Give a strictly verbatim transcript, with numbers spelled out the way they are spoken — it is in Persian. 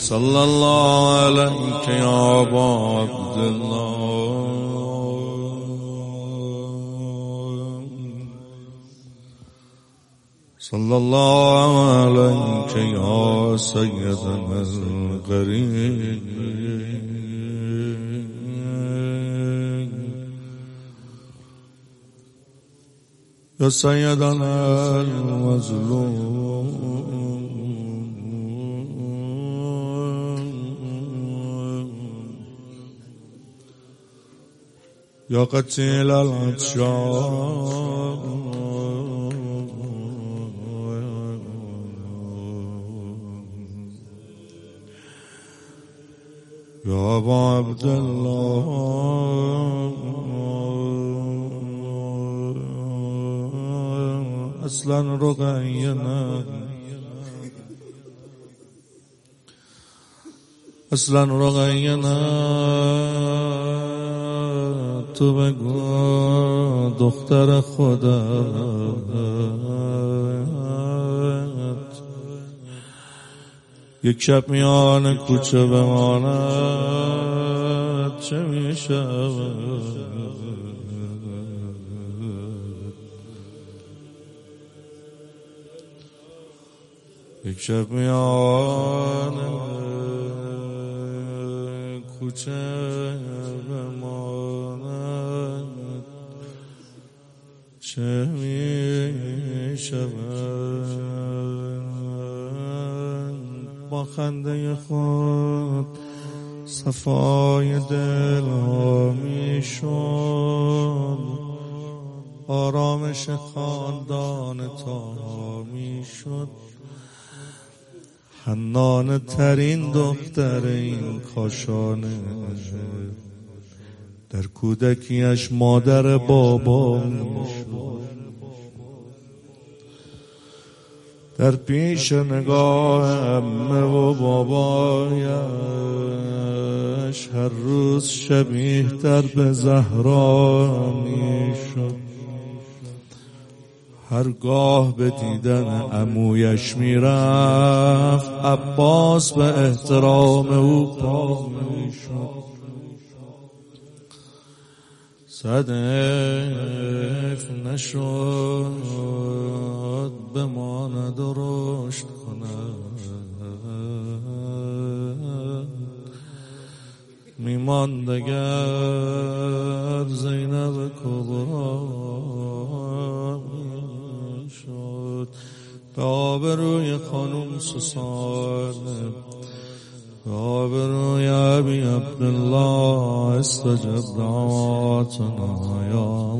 صلى الله عليك يا أبا عبد الله صلى الله عليك يا سيدنا الغريب يا سيدنا المظلوم يا قتيل العطشان يا أبا عبد الله اصلا رقینا اصلا رقینا تو بگو دختر خودت یک شب میان کوچه بماند چه میشود؟ یک شب میان کوچه بماند چه میشود؟ با خنده خود صفای دل ها میشد، آرامش خاندان تا میشد. حنانه ترین دختر این کاشانه در کودکیش مادر بابا میشد. در پیش نگاه عمه و بابایش هر روز شبیه تر به زهرا میشد. هرگاه به دیدن عمویش میرفت عباس به احترام او پا میشد. صدف نشد بماند و رشد کند، میماند اگر زینب کبرا شد. به آبروی خانم سوسن، به آبروی ابی عبدالله استجب دعواتنا یا